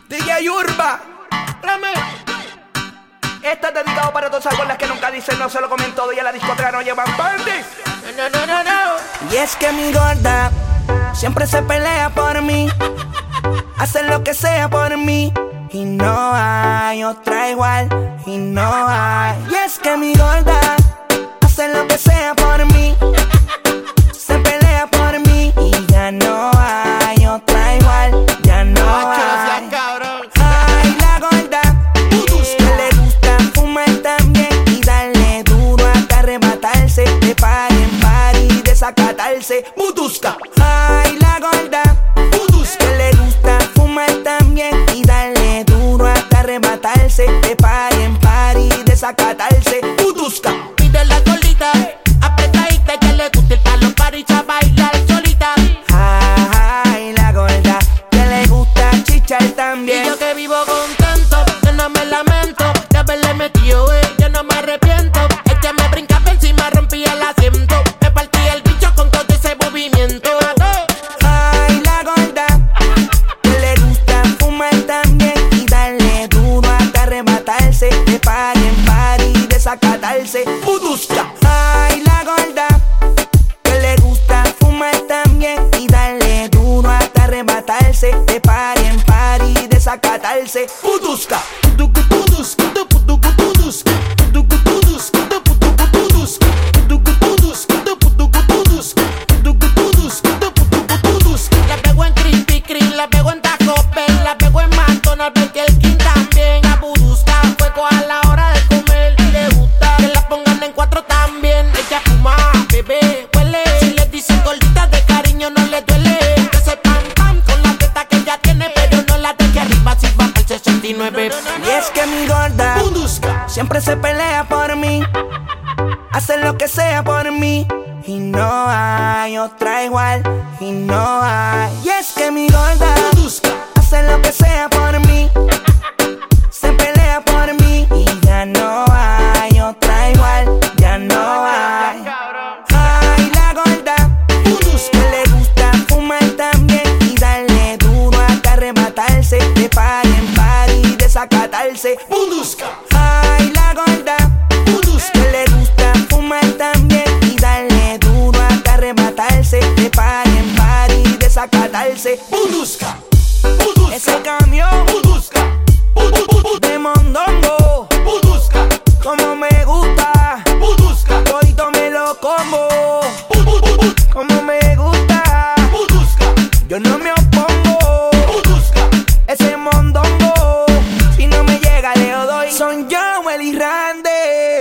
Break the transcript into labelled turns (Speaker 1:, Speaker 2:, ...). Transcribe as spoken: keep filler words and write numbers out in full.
Speaker 1: D J Urba, dame. Esto es dedicado para todas esas gordas que nunca dicen no, se lo comen todo y a la discoteca no llevan panties. No, no, no, no, no. Y es que mi gorda siempre se pelea por mí, hace lo que sea por mí, y no hay otra igual, y no hay. Y es que mi gorda hace lo que sea por mí, se pelea por mí, y ya no hay otra igual, ya no hay. Ay, la gorda que le gusta fumar también y darle duro hasta arrebatarse, de par en par y desacatarse. Butusca. Ay, la gorda que le gusta fumar también y darle duro hasta arrebatarse, de par en par y desacatarse. Butusca.
Speaker 2: Pide la colita, apretadita, que le gusta el palo para ir a bailar solita.
Speaker 1: Ay, la gorda que le gusta chichar también.
Speaker 2: Y yo que vivo contento, que no me lamento de haberle metido, eh, yo no me arrepiento. Ella me brincaba encima, rompía el asiento, me partía el bicho con todo ese movimiento.
Speaker 1: Ay, la gorda que le gusta fumar también y darle duro hasta arrebatarse, de par en par y desacatarse. Butusca. Ay, la gorda que le gusta fumar también y darle duro hasta arrebatarse, de par en par y desacatarse. Butusca.
Speaker 2: La pego en Krispy Kreme, la pego en Taco Bell, la pego en McDonald's, Burger King también. La Budusca fuego a la hora de comer y le gusta que la pongan en cuatro también. Ella fuma, bebé, huele. Si le dicen gorditas de cariño no le duele. Que se pam pam con la teta que ella tiene, pero no la de que arriba si va para el sesenta y nueve.
Speaker 1: Y es que mi gorda siempre se pelea por mí, hace lo que sea por mí, y no hay otra igual, y no hay. Y es que mi gorda hace lo que sea por mí, se pelea por mí, y ya no hay otra igual, ya no hay. Ay, la gorda que le gusta fumar también y darle duro hasta arrebatarse, de par en par y desacatarse. Ay, la gorda que le gusta fumar también y darle duro hasta arrebatarse, de par en par y desacatarse. Ese camión de mondongo, como me gusta, todito me lo como, como me gusta, yo no me opongo. Ese mondongo, si no me llega le doy. Son Joel y Randy.